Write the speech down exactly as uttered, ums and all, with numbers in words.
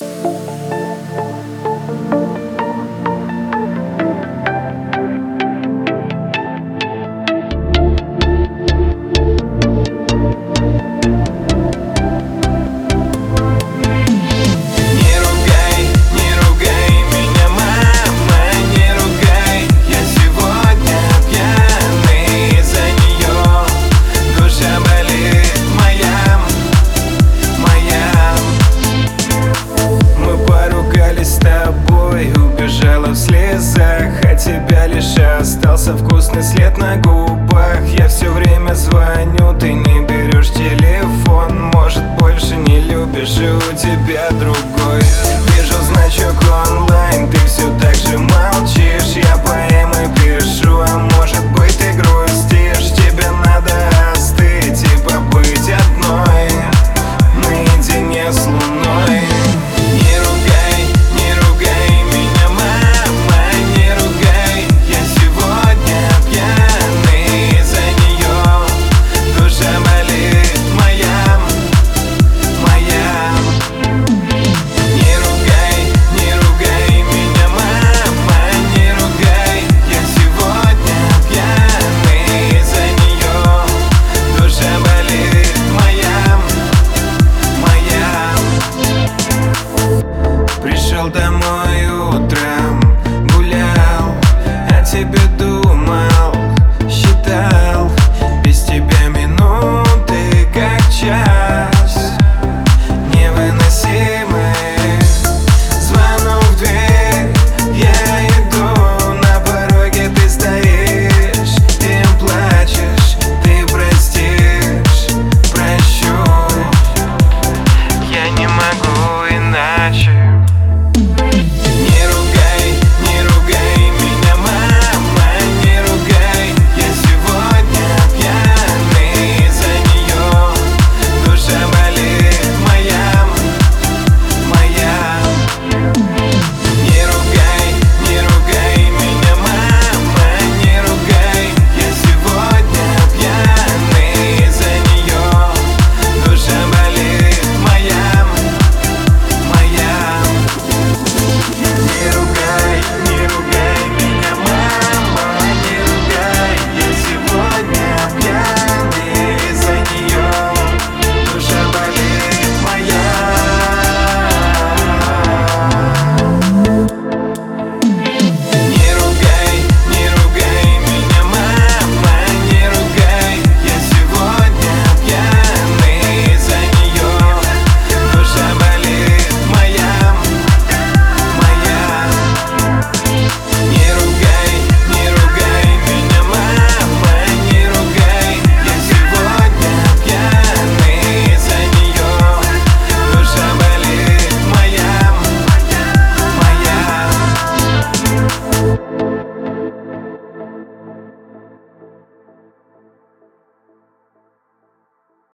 Убежала в слезах, от тебя лишь остался вкусный след на губах. Я все время звоню, ты не берешь телефон. Может, больше не любишь, и у тебя другой. Вижу значок онлайн, ты все так же молчишь. Я поэмы пишу, а может быть ты грустишь. Тебе надо остыть и побыть одной наедине с луной.